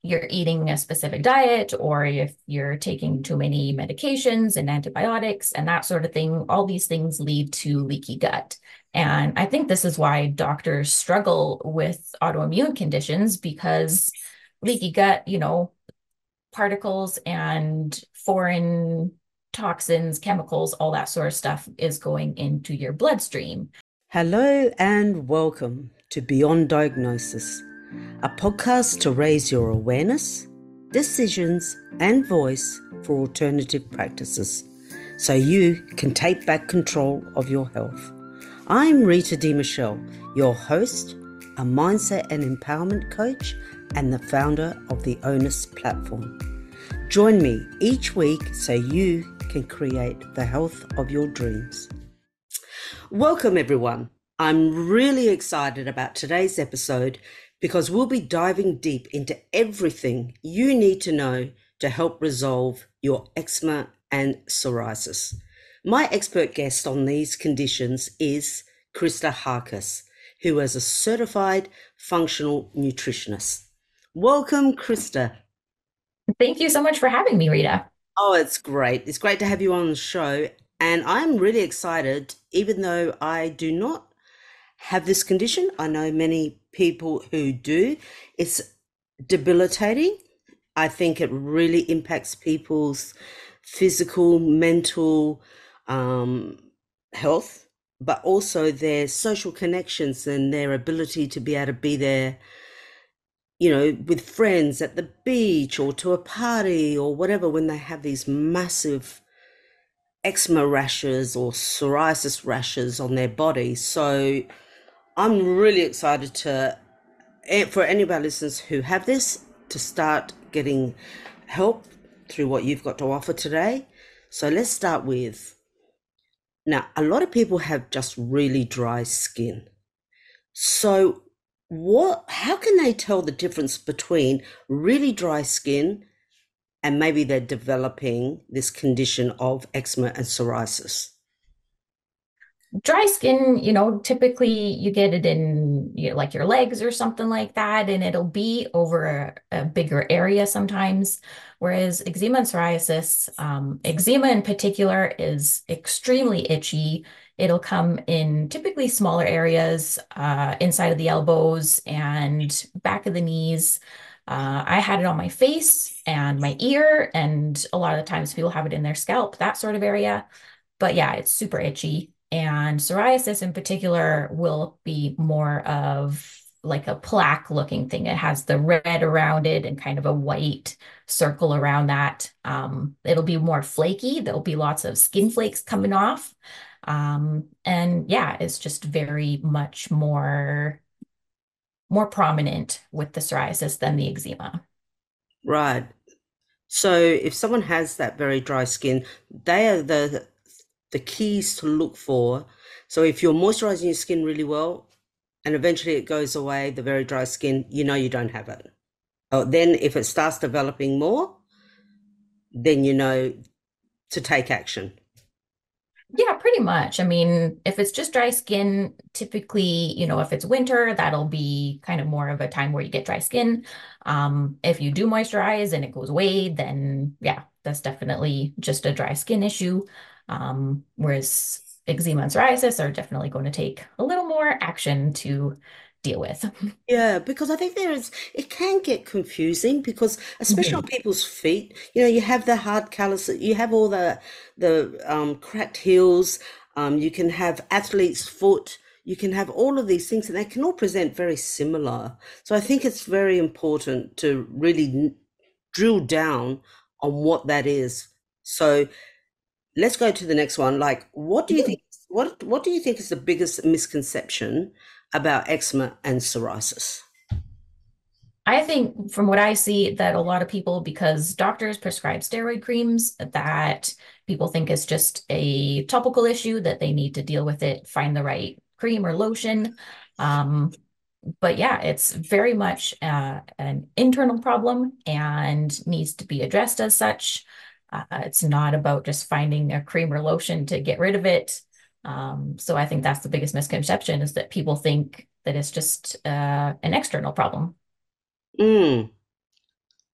you're eating a specific diet or if you're taking too many medications and antibiotics and that sort of thing, all these things lead to leaky gut. And I think this is why doctors struggle with autoimmune conditions because leaky gut, particles and foreign toxins, chemicals, all that sort of stuff is going into your bloodstream. Hello and welcome to Beyond Diagnosis, a podcast to raise your awareness, decisions, and voice for alternative practices so you can take back control of your health. I'm Rita D. Michelle, your host, a mindset and empowerment coach, and the founder of the Onus platform. Join me each week so you can create the health of your dreams. Welcome, everyone. I'm really excited about today's episode because we'll be diving deep into everything you need to know to help resolve your eczema and psoriasis. My expert guest on these conditions is Krista Harkis, who is a certified functional nutritionist. Welcome, Krista. Thank you so much for having me, Rita. Oh, it's great. It's great to have you on the show. And I'm really excited, even though I do not have this condition. I know many people who do. It's debilitating. I think it really impacts people's physical, mental health, but also their social connections and their ability to be able to be there, with friends at the beach or to a party or whatever when they have these massive eczema rashes or psoriasis rashes on their body. So I'm really excited for any of our listeners who have this to start getting help through what you've got to offer today. So let's start with, now, a lot of people have just really dry skin. So how can they tell the difference between really dry skin and maybe they're developing this condition of eczema and psoriasis? Dry skin, typically you get it in like your legs or something like that, and it'll be over a bigger area sometimes. Whereas eczema and psoriasis, eczema in particular is extremely itchy. It'll come in typically smaller areas, inside of the elbows and back of the knees. I had it on my face and my ear, and a lot of the times people have it in their scalp, that sort of area. But yeah, it's super itchy. And psoriasis in particular will be more of like a plaque looking thing. It has the red around it and kind of a white circle around that. It'll be more flaky. There'll be lots of skin flakes coming off. And yeah, it's just very much more prominent with the psoriasis than the eczema. Right. So if someone has that very dry skin, they are the keys to look for. So if you're moisturizing your skin really well and eventually it goes away, the very dry skin, you don't have it. Oh, then if it starts developing more, then you know to take action. Yeah, pretty much. I mean, if it's just dry skin, typically, if it's winter, that'll be kind of more of a time where you get dry skin. If you do moisturize and it goes away, then yeah, that's definitely just a dry skin issue. Whereas eczema and psoriasis are definitely going to take a little more action to deal with. Yeah, because I think it can get confusing because especially on Mhm. people's feet, you have the hard calluses, you have all the cracked heels, you can have athlete's foot, you can have all of these things, and they can all present very similar. So I think it's very important to really drill down on what that is. So let's go to the next one. Like, what do you think is the biggest misconception about eczema and psoriasis? I think from what I see that a lot of people, because doctors prescribe steroid creams, that people think is just a topical issue that they need to deal with it, find the right cream or lotion. Um, but yeah, it's very much an internal problem and needs to be addressed as such. It's not about just finding a cream or lotion to get rid of it. So I think that's the biggest misconception is that people think that it's just an external problem. Mm.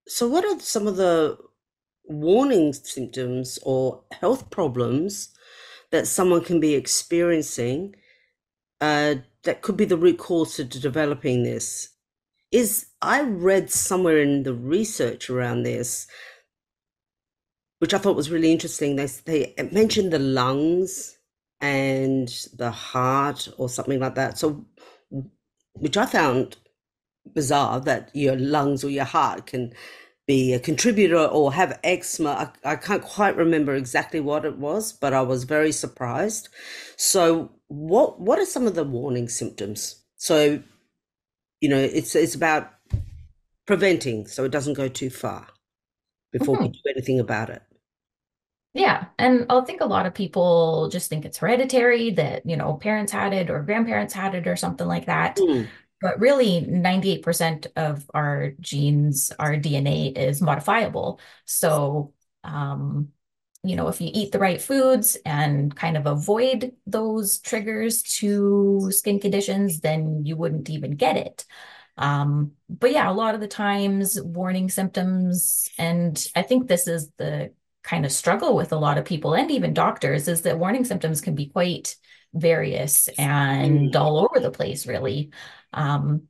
So, what are some of the warning symptoms or health problems that someone can be experiencing that could be the root cause to developing this? Is I read somewhere in the research around this, which I thought was really interesting. They mentioned the lungs and the heart or something like that. So, which I found bizarre that your lungs or your heart can be a contributor or have eczema. I can't quite remember exactly what it was, but I was very surprised. So, what are some of the warning symptoms? So, it's about preventing so it doesn't go too far before we Mhm. do anything about it. Yeah. And I think a lot of people just think it's hereditary that, parents had it or grandparents had it or something like that. Hmm. But really, 98% of our genes, our DNA is modifiable. So, um, if you eat the right foods and kind of avoid those triggers to skin conditions, then you wouldn't even get it. But yeah, a lot of the times warning symptoms, and I think this is the kind of struggle with a lot of people and even doctors, is that warning symptoms can be quite various and Hmm. all over the place, really. Um,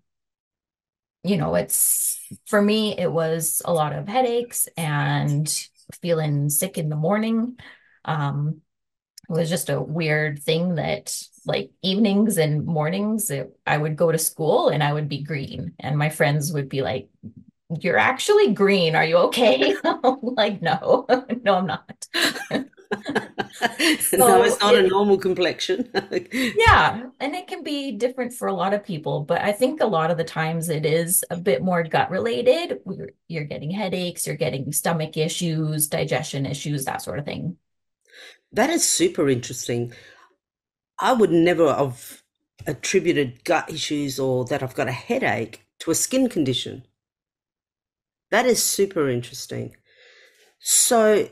it's for me, it was a lot of headaches and feeling sick in the morning. Um, it was just a weird thing that like evenings and mornings, I would go to school and I would be green, and my friends would be like, "You're actually green. Are you okay?" I'm like, no, no, I'm not. No, it's So not a normal complexion. yeah, and it can be different for a lot of people, but I think a lot of the times it is a bit more gut related. You're getting headaches, you're getting stomach issues, digestion issues, that sort of thing. That is super interesting. I would never have attributed gut issues or that I've got a headache to a skin condition. That is super interesting. So,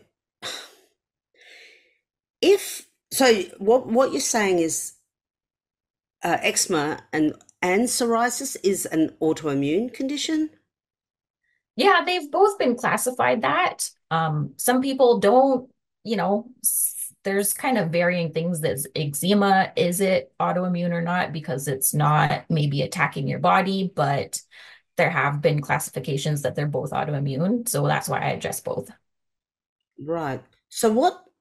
if so, what you're saying is eczema and psoriasis is an autoimmune condition. Yeah, they've both been classified that. Some people don't, there's kind of varying things that eczema, is it autoimmune or not? Because it's not maybe attacking your body, but there have been classifications that they're both autoimmune. So that's why I address both. Right. So,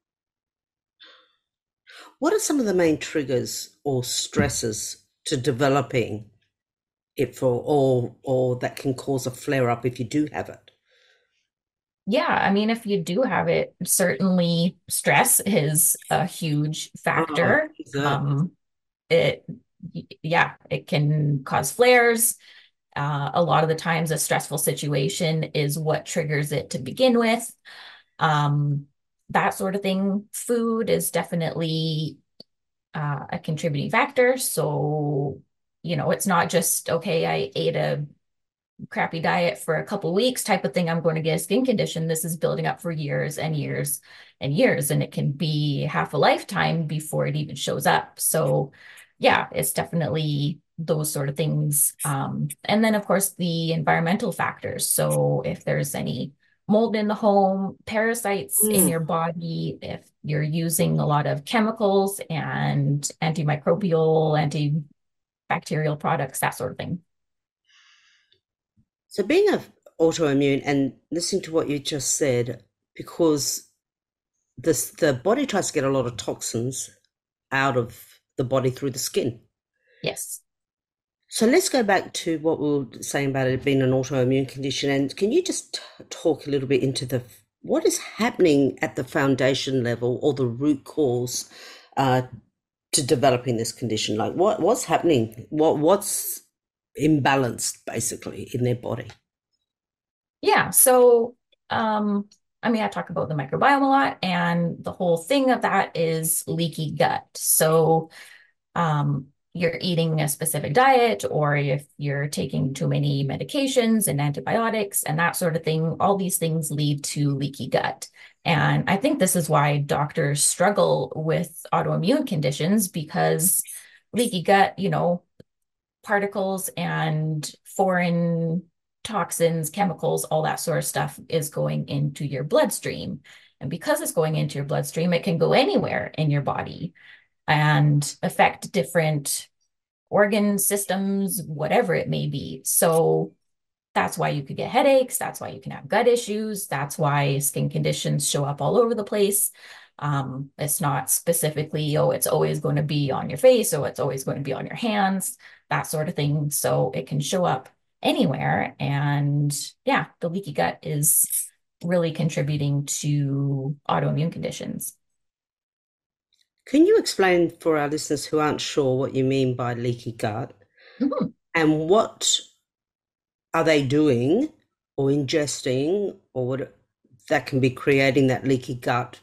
what are some of the main triggers or stresses to developing it for, or that can cause a flare up if you do have it? Yeah, I mean, if you do have it, certainly stress is a huge Oh, factor. is it? Um, it, yeah, it can cause flares. A lot of the times, a stressful situation is what triggers it to begin with. Um, that sort of thing. Food is definitely a contributing factor. So, it's not just, okay, I ate a crappy diet for a couple weeks type of thing, I'm going to get a skin condition. This is building up for years and years and years, and it can be half a lifetime before it even shows up. So, yeah, it's definitely those sort of things. And then, of course, the environmental factors. So, if there's any mold in the home, parasites in Mm. your body, if you're using a lot of chemicals and antimicrobial, antibacterial products, that sort of thing. So, being a autoimmune and listening to what you just said, because the body tries to get a lot of toxins out of the body through the skin. Yes. So let's go back to what we were saying about it being an autoimmune condition. And can you just talk a little bit into what is happening at the foundation level or the root cause uh, to developing this condition? Like what's happening? What's imbalanced basically in their body? Yeah. So, um, I mean, I talk about the microbiome a lot, and the whole thing of that is leaky gut. So, you're eating a specific diet, or if you're taking too many medications and antibiotics and that sort of thing, all these things lead to leaky gut. And I think this is why doctors struggle with autoimmune conditions, because leaky gut, particles and foreign toxins, chemicals, all that sort of stuff is going into your bloodstream. And because it's going into your bloodstream, it can go anywhere in your body and affect different organ systems, whatever it may be. So that's why you could get headaches. That's why you can have gut issues. That's why skin conditions show up all over the place. It's not specifically, oh, it's always going to be on your face, or it's always going to be on your hands, that sort of thing. So it can show up anywhere. And yeah, the leaky gut is really contributing to autoimmune conditions. Can you explain for our listeners who aren't sure what you mean by leaky gut Mhm. and what are they doing or ingesting or what that can be creating that leaky gut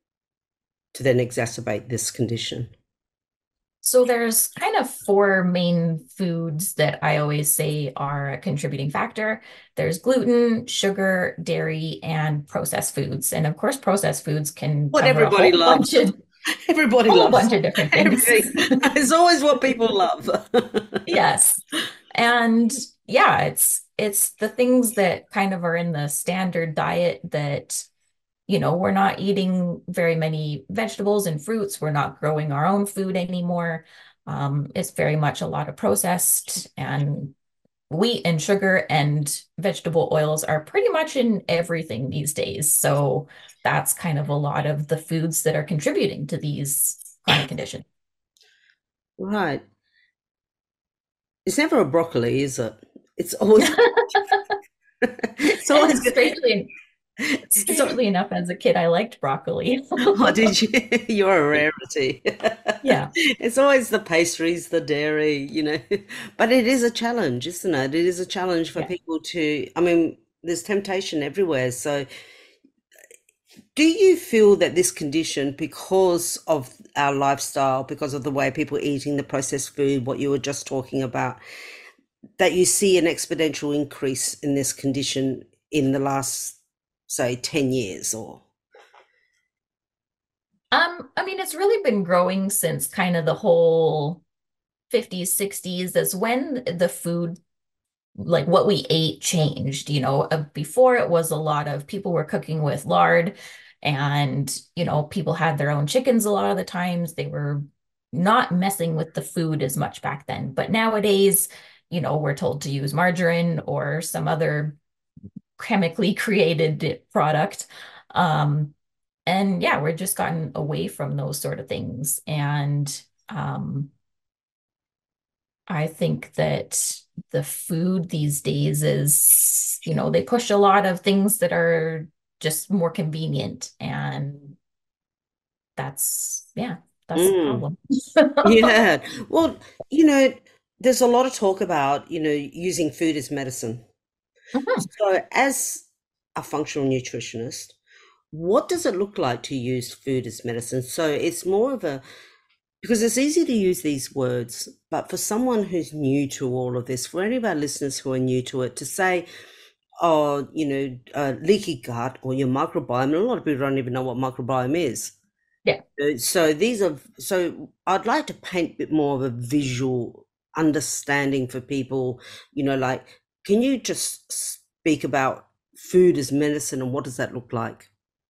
to then exacerbate this condition? So there's kind of four main foods that I always say are a contributing factor. There's gluten, sugar, dairy, and processed foods. And of course, processed foods can What cover a everybody whole loves. bunch of Everybody whole loves bunch of different things. everything. It's always what people love. Yes. And yeah, it's the things that kind of are in the standard diet that we're not eating very many vegetables and fruits. We're not growing our own food anymore. It's very much a lot of processed, and wheat and sugar and vegetable oils are pretty much in everything these days. So that's kind of a lot of the foods that are contributing to these chronic conditions. Right. It's never a broccoli, is it? It's always it's always it's always Strangely enough, as a kid, I liked broccoli. oh, did you? You're a rarity. Yeah, It's always the pastries, the dairy, but it is a challenge, isn't it? It is a challenge for yeah. people to, I mean, there's temptation everywhere. So, do you feel that this condition, because of our lifestyle, because of the way people are eating the processed food, what you were just talking about, that you see an exponential increase in this condition in the last, say, 10 years or? I mean, it's really been growing since kind of the whole 50s, 60s. That's when the food, like what we ate, changed. Before it was a lot of people were cooking with lard, and people had their own chickens a lot of the times. They were not messing with the food as much back then. But nowadays, we're told to use margarine or some other chemically created product. Um, and yeah, we're just gotten away from those sort of things. And um, I think that the food these days is, they push a lot of things that are just more convenient. And yeah, that's the Mm. problem. Yeah. Well, you know, there's a lot of talk about, using food as medicine. Mhm. So, as a functional nutritionist, what does it look like to use food as medicine? So, it's more of a, because it's easy to use these words, but for someone who's new to all of this, for any of our listeners who are new to it, to say, oh, leaky gut or your microbiome, and a lot of people don't even know what microbiome is. Yeah. So I'd like to paint a bit more of a visual understanding for people, like, can you just speak about food as medicine and what does that look like?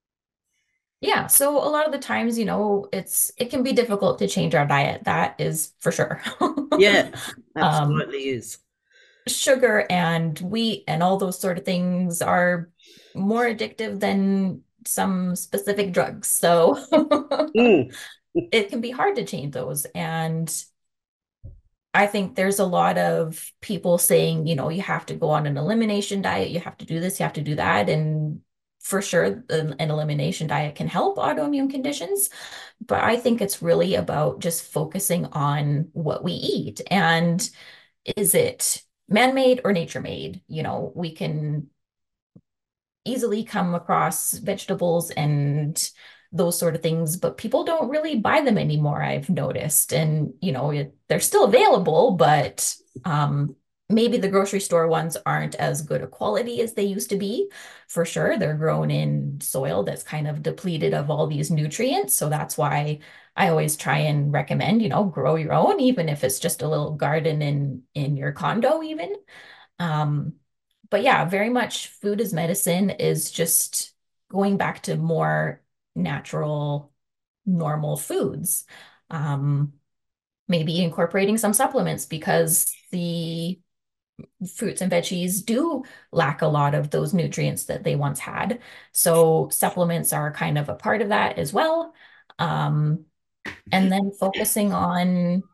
Yeah. So a lot of the times, it can be difficult to change our diet. That is for sure. Yeah, Um, absolutely is. Sugar and wheat and all those sort of things are more addictive than some specific drugs. So Mm, it can be hard to change those. And I think there's a lot of people saying, you have to go on an elimination diet, you have to do this, you have to do that. And for sure, an elimination diet can help autoimmune conditions. But I think it's really about just focusing on what we eat. And is it man-made or nature-made? We can easily come across vegetables and those sort of things, but people don't really buy them anymore, I've noticed. And, they're still available, but maybe the grocery store ones aren't as good a quality as they used to be. For sure, they're grown in soil that's kind of depleted of all these nutrients. So that's why I always try and recommend, grow your own, even if it's just a little garden in your condo, even. Um, but yeah, very much food as medicine is just going back to more natural, normal foods. Um, Maybe incorporating some supplements because the fruits and veggies do lack a lot of those nutrients that they once had. So supplements are kind of a part of that as well. Um, and then focusing on,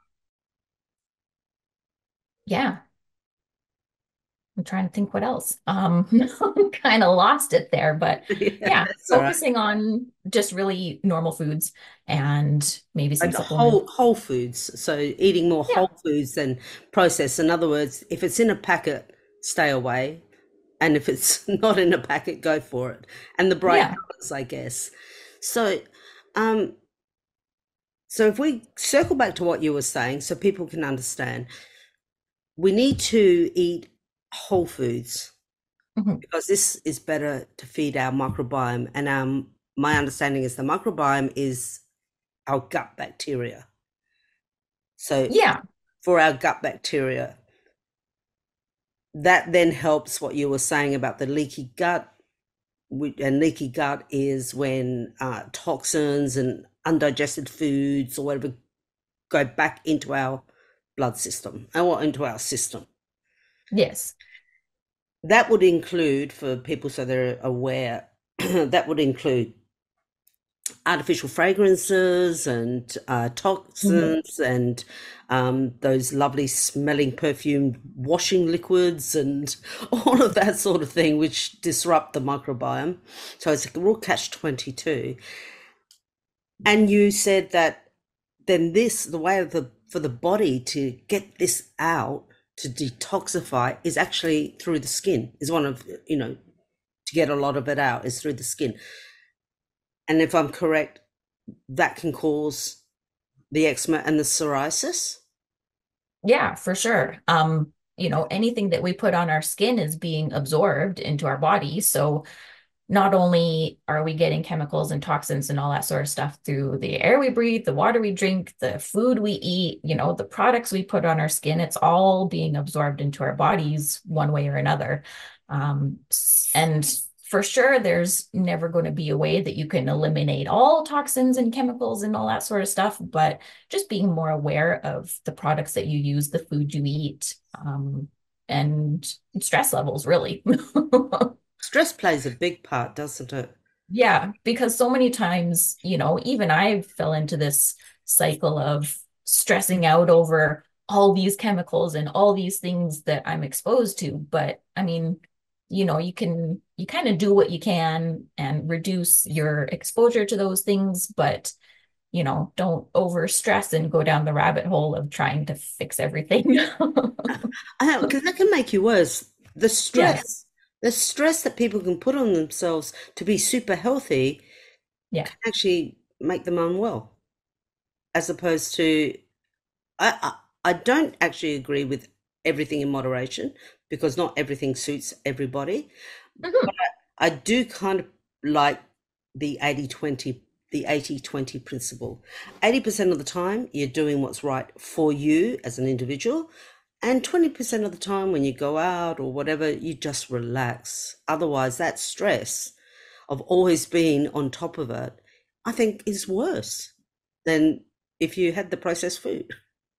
yeah, I'm trying to think what else. Kind of lost it there, but Yeah, yeah, that's all right. focusing on just really normal foods and maybe some Like supplements. whole foods. So eating more Yeah, whole foods than processed. In other words, if it's in a packet, stay away. And if it's not in a packet, go for it. And the bright yeah. colors, I guess. So, um, so if we circle back to what you were saying, so people can understand, we need to eat whole foods Mhm. because this is better to feed our microbiome. And my understanding is the microbiome is our gut bacteria. So Yeah, for our gut bacteria, that then helps what you were saying about the leaky gut. And leaky gut is when toxins and undigested foods or whatever go back into our blood system or into our system. yes. That would include, for people so they're aware, that would include artificial fragrances and Mhm. toxins and those lovely smelling perfumed washing liquids and all of that sort of thing, which disrupt the microbiome. So it's a real catch 22. And you said that then the way of for the body to get this out, to detoxify, is actually through the skin, is one of, to get a lot of it out is through the skin. And if I'm correct, that can cause the eczema and the psoriasis. Yeah, for sure. Anything that we put on our skin is being absorbed into our body. So not only are we getting chemicals and toxins and all that sort of stuff through the air we breathe, the water we drink, the food we eat, the products we put on our skin, it's all being absorbed into our bodies one way or another. And for sure, there's never going to be a way that you can eliminate all toxins and chemicals and all that sort of stuff, but just being more aware of the products that you use, the food you eat, and stress levels, really. Stress plays a big part, doesn't it? Yeah, because so many times, even I fell into this cycle of stressing out over all these chemicals and all these things that I'm exposed to. But I mean, you kind of do what you can and reduce your exposure to those things, but don't over stress and go down the rabbit hole of trying to fix everything. Because that can make you worse. The Yes. stress, the stress that people can put on themselves to be super healthy Yeah. can actually make them unwell. As opposed to, I don't actually agree with everything in moderation because not everything suits everybody. Mhm. I do kind of like the 80-20, the 80-20 principle. 80% of the time, you're doing what's right for you as an individual. And 20% of the time, when you go out or whatever, you just relax. Otherwise, that stress of always being on top of it, I think is worse than if you had the processed food.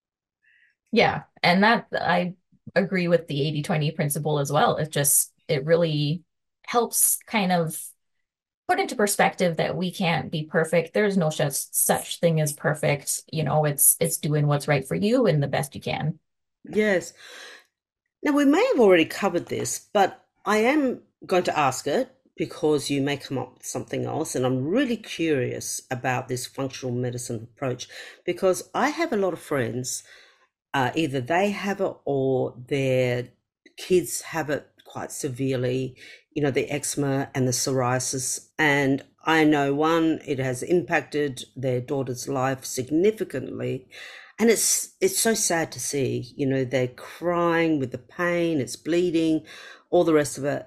Yeah. And that I agree with the 80-20 principle as well. It really helps kind of put into perspective that we can't be perfect. There's no such thing as perfect. It's doing what's right for you and the best you can. Yes. Now, we may have already covered this, but I am going to ask it because you may come up with something else. And I'm really curious about this functional medicine approach because I have a lot of friends, either they have it or their kids have it quite severely, the eczema and the psoriasis. And I know one, it has impacted their daughter's life significantly. And it's so sad to see, they're crying with the pain, it's bleeding, all the rest of it.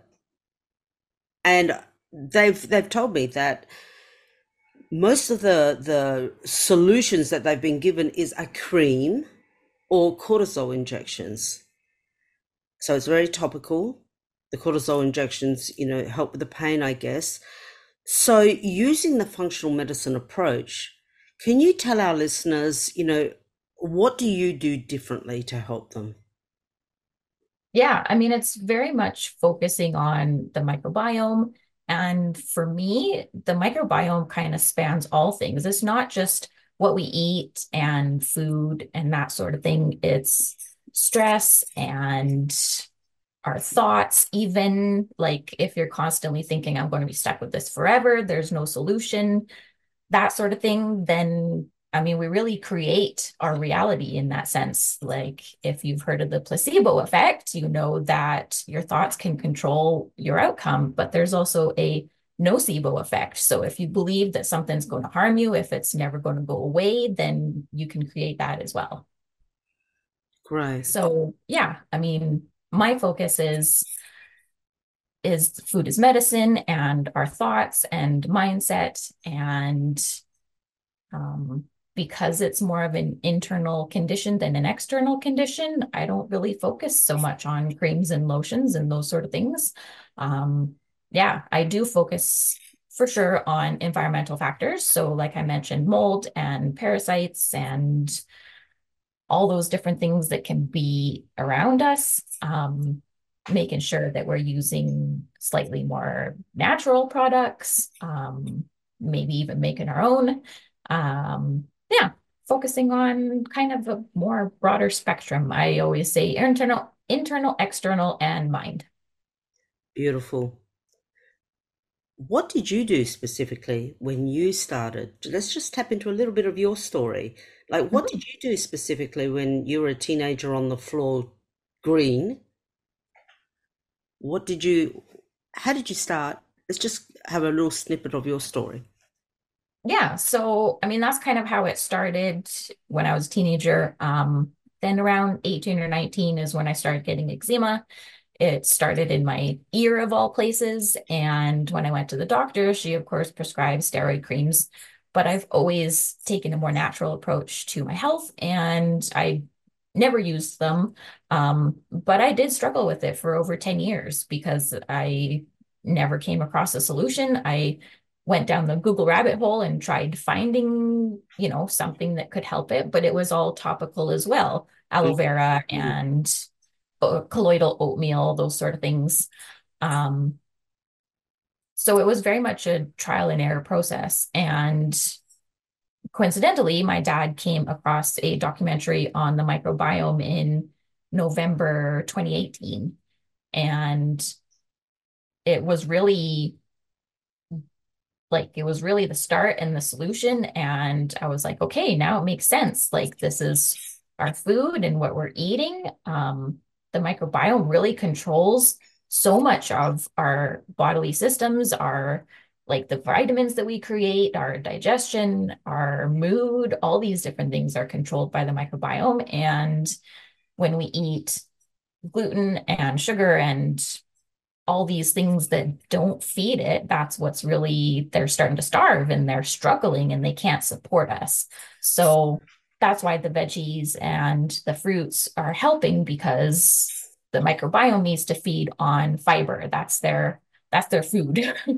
And they've told me that most of the solutions that they've been given is a cream or cortisol injections. So it's very topical. the cortisol injections, help with the pain, I guess. So, using the functional medicine approach, can you tell our listeners, what do you do differently to help them? Yeah, I mean, it's very much focusing on the microbiome. And for me, the microbiome kind of spans all things. It's not just what we eat and food and that sort of thing. It's stress and our thoughts, even like if you're constantly thinking, I'm going to be stuck with this forever, there's no solution, that sort of thing, then I mean, we really create our reality in that sense. Like, if you've heard of the placebo effect, you know that your thoughts can control your outcome, but there's also a nocebo effect. So, if you believe that something's going to harm you, if it's never going to go away, then you can create that as well. Great. So, yeah, I mean, my focus is food is medicine and our thoughts and mindset and um, because it's more of an internal condition than an external condition, I don't really focus so much on creams and lotions and those sort of things. Um, yeah, I do focus for sure on environmental factors. So, like I mentioned, mold and parasites and all those different things that can be around us. Making sure that we're using slightly more natural products, maybe even making our own. Yeah, focusing on kind of a more broader spectrum. I always say internal, external, and mind. Beautiful. What did you do specifically when you started? Let's just tap into a little bit of your story. Like, what Mhm. did you do specifically when you were a teenager on the floor, green? What did you, how did you start? Let's just have a little snippet of your story. Yeah, so I mean that's kind of how it started when I was a teenager. Then around 18 or 19 is when I started getting eczema. It started in my ear of all places. And when I went to the doctor, she of course prescribed steroid creams. But I've always taken a more natural approach to my health and I never used them. But I did struggle with it for over 10 years because I never came across a solution. I went down the Google rabbit hole and tried finding, something that could help it, but it was all topical as well. Aloe vera Mhm. and colloidal oatmeal, those sort of things. Um, so it was very much a trial and error process. And coincidentally, my dad came across a documentary on the microbiome in November 2018. And it was really it was really the start and the solution. And I was like, okay, now it makes sense. Like this is our food and what we're eating. The microbiome really controls so much of our bodily systems, our like the vitamins that we create, our digestion, our mood, all these different things are controlled by the microbiome. And when we eat gluten and sugar and all these things that don't feed it, that's what's really, they're starting to starve and they're struggling and they can't support us. So that's why the veggies and the fruits are helping because the microbiome needs to feed on fiber. That's their food.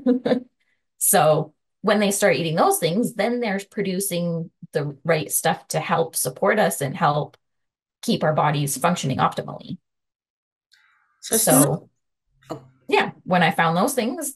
So when they start eating those things, then they're producing the right stuff to help support us and help keep our bodies functioning optimally. So it's not, So oh, yeah, when I found those things,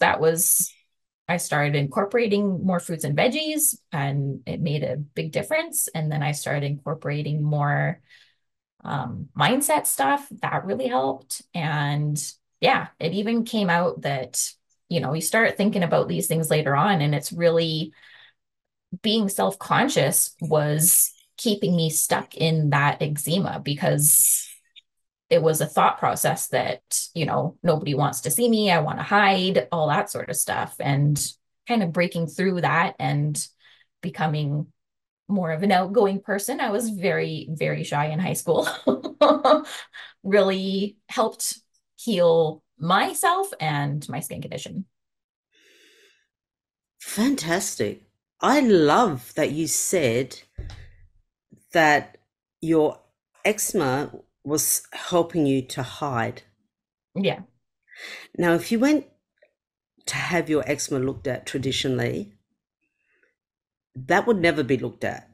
I started incorporating more fruits and veggies, and it made a big difference. And then I started incorporating more mindset stuff that really helped. And yeah, it even came out that, you start thinking about these things later on, and it's really being self-conscious was keeping me stuck in that eczema because it was a thought process that, nobody wants to see me. I want to hide, all that sort of stuff. And kind of breaking through that and becoming more of an outgoing person. I was very, very shy in high school. Really helped heal myself and my skin condition. fantastic. I love that you said that your eczema was helping you to hide. Yeah. Now, if you went to have your eczema looked at traditionally, that would never be looked at.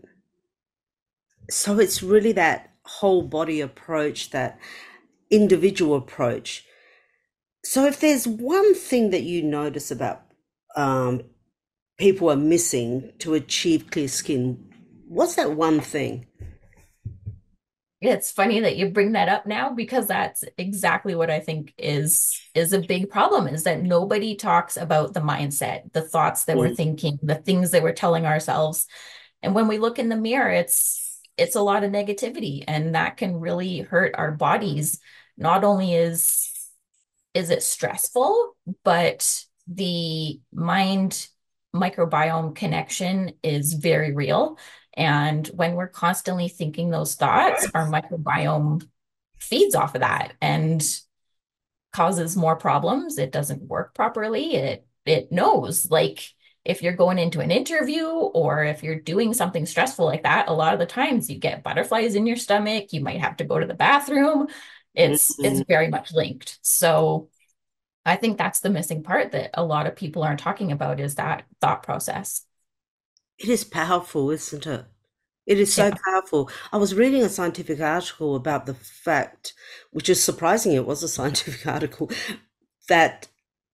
So it's really that whole body approach, that individual approach. So if there's one thing that you notice about um, people are missing to achieve clear skin, what's that one thing? It's funny that you bring that up now because that's exactly what I think is a big problem is that nobody talks about the mindset, the thoughts that we're Mm, thinking, the things that we're telling ourselves. And when we look in the mirror, it's a lot of negativity and that can really hurt our bodies. Not only is it stressful, but the mind microbiome connection is very real. And when we're constantly thinking those thoughts, our microbiome feeds off of that and causes more problems. It doesn't work properly. It knows like if you're going into an interview or if you're doing something stressful like that, a lot of the times you get butterflies in your stomach, you might have to go to the bathroom. It's mm. very much linked. So I think that's the missing part that a lot of people aren't talking about is that thought process. It is powerful, isn't it? It is so Yeah, powerful. I was reading a scientific article about the fact, which is surprising, it was a scientific article, that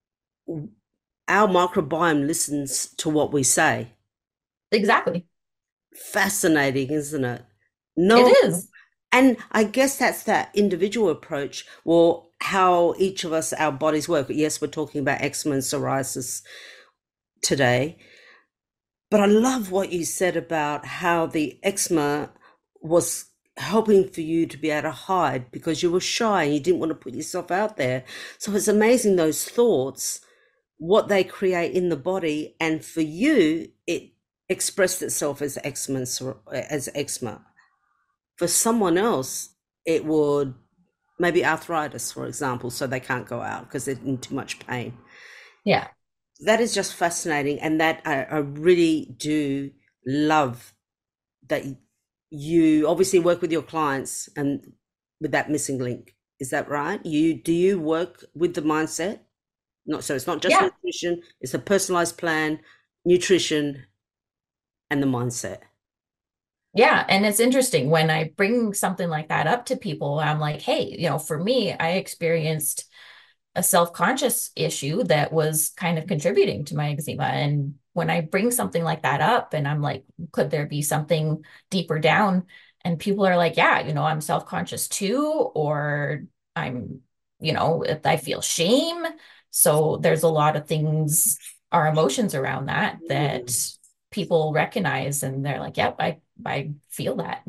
our microbiome listens to what we say. exactly. Fascinating, isn't it? It No, is. and I guess that's that individual approach, or how each of us, our bodies work. Yes, we're talking about eczema and psoriasis today, but I love what you said about how the eczema was helping for you to be able to hide because you were shy and you didn't want to put yourself out there. So it's amazing those thoughts, what they create in the body, and for you, it expressed itself as eczema, as eczema. For someone else, it would maybe arthritis, for example, so they can't go out because they're in too much pain. Yeah. That is just fascinating, and that I really do love that you obviously work with your clients and with that missing link. Is that right? You do you work with the mindset? Not so it's not just Yeah. nutrition, it's a personalized plan, nutrition, and the mindset. Yeah. And it's interesting when I bring something like that up to people, I'm like, hey, for me, I experienced a self-conscious issue that was kind of contributing to my eczema. And when I bring something like that up and I'm like, could there be something deeper down? And people are like, yeah, I'm self-conscious too, or I'm, if I feel shame. So there's a lot of things, our emotions around that Mm. people recognize and they're like, yep, I feel that.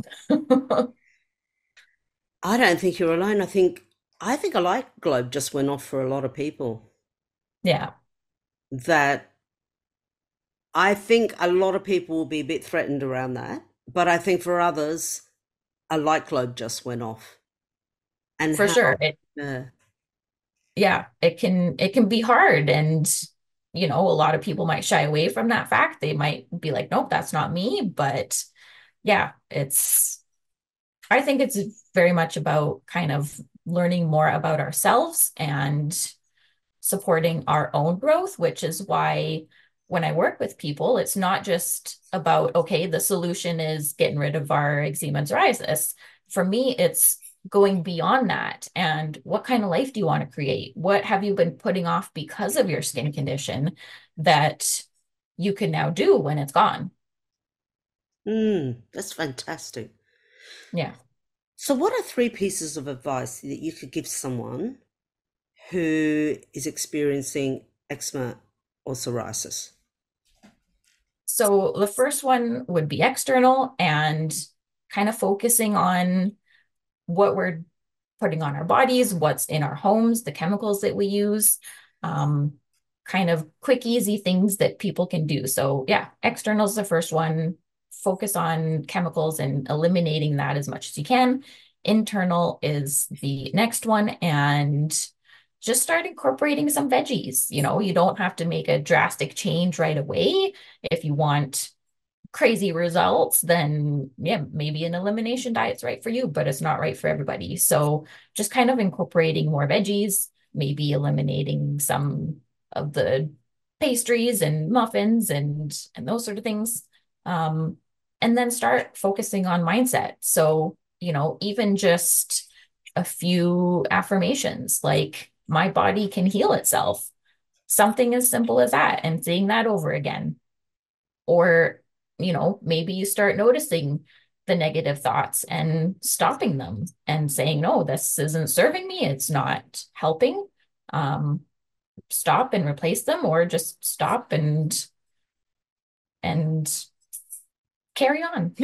I don't think you're alone. I think a light globe just went off for a lot of people. Yeah, That I think a lot of people will be a bit threatened around that, but I think for others, a light globe just went off. And for how, sure. uh, Yeah, it can be hard and a lot of people might shy away from that fact. They might be like, nope, that's not me. But yeah, I think it's very much about kind of learning more about ourselves and supporting our own growth, which is why when I work with people, it's not just about, okay, the solution is getting rid of our eczema and psoriasis. For me, it's going beyond that. And what kind of life do you want to create? What have you been putting off because of your skin condition that you can now do when it's gone? that's fantastic. Yeah. So, what are three pieces of advice that you could give someone who is experiencing eczema or psoriasis? So the first one would be external and kind of focusing on what we're putting on our bodies, what's in our homes, the chemicals that we use, um, kind of quick, easy things that people can do. So, yeah, external is the first one. Focus on chemicals and eliminating that as much as you can. Internal is the next one. And just start incorporating some veggies. You don't have to make a drastic change right away. If you want crazy results, then yeah, maybe an elimination diet's right for you, but it's not right for everybody. So just kind of incorporating more veggies, maybe eliminating some of the pastries and muffins and those sort of things. Um, and then start focusing on mindset. So, even just a few affirmations like my body can heal itself, something as simple as that, and saying that over again. Or, maybe you start noticing the negative thoughts and stopping them and saying, no, this isn't serving me. It's not helping. Um, Stop and replace them, or just stop and carry on.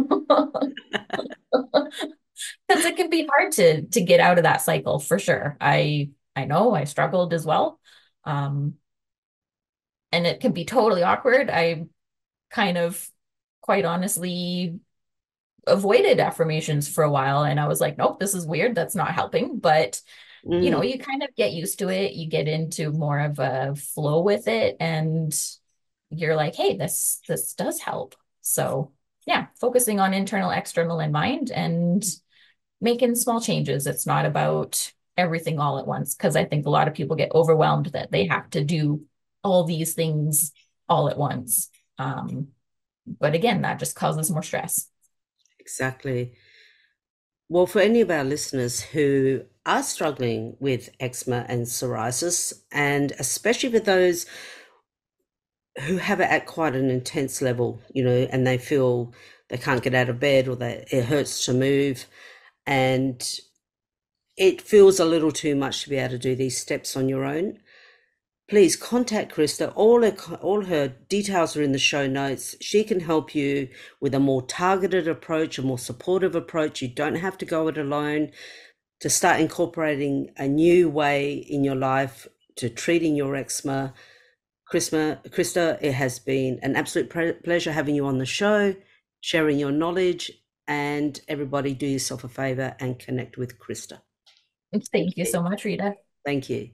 Because it can be hard to get out of that cycle for sure. I know I struggled as well. Um, and it can be totally awkward. I kind of quite honestly avoided affirmations for a while, and I was like, nope, this is weird. That's not helping. But Mm. you kind of get used to it. You get into more of a flow with it, and you're like, hey, this does help. So yeah, focusing on internal, external in mind and making small changes. It's not about everything all at once, because I think a lot of people get overwhelmed that they have to do all these things all at once. But again, that just causes more stress. Exactly. Well, for any of our listeners who are struggling with eczema and psoriasis, and especially for those who have it at quite an intense level, and they feel they can't get out of bed, or that it hurts to move, and it feels a little too much to be able to do these steps on your own, please contact Krista. All her details are in the show notes. She can help you with a more targeted approach, a more supportive approach. You don't have to go it alone, to start incorporating a new way in your life to treating your eczema. Krista, it has been an absolute pleasure having you on the show, sharing your knowledge, and everybody do yourself a favor and connect with Krista. Thank Thank you you. so much, Rita. Thank you.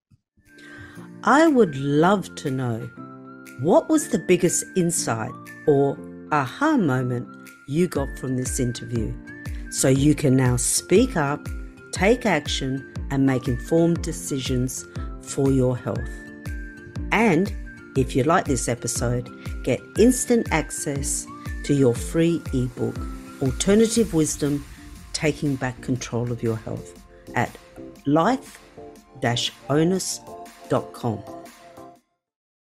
I would love to know, what was the biggest insight or aha moment you got from this interview, so you can now speak up, take action, and make informed decisions for your health. And if you like this episode, get instant access to your free ebook, Alternative Wisdom, Taking Back Control of Your Health, at life-onus.com.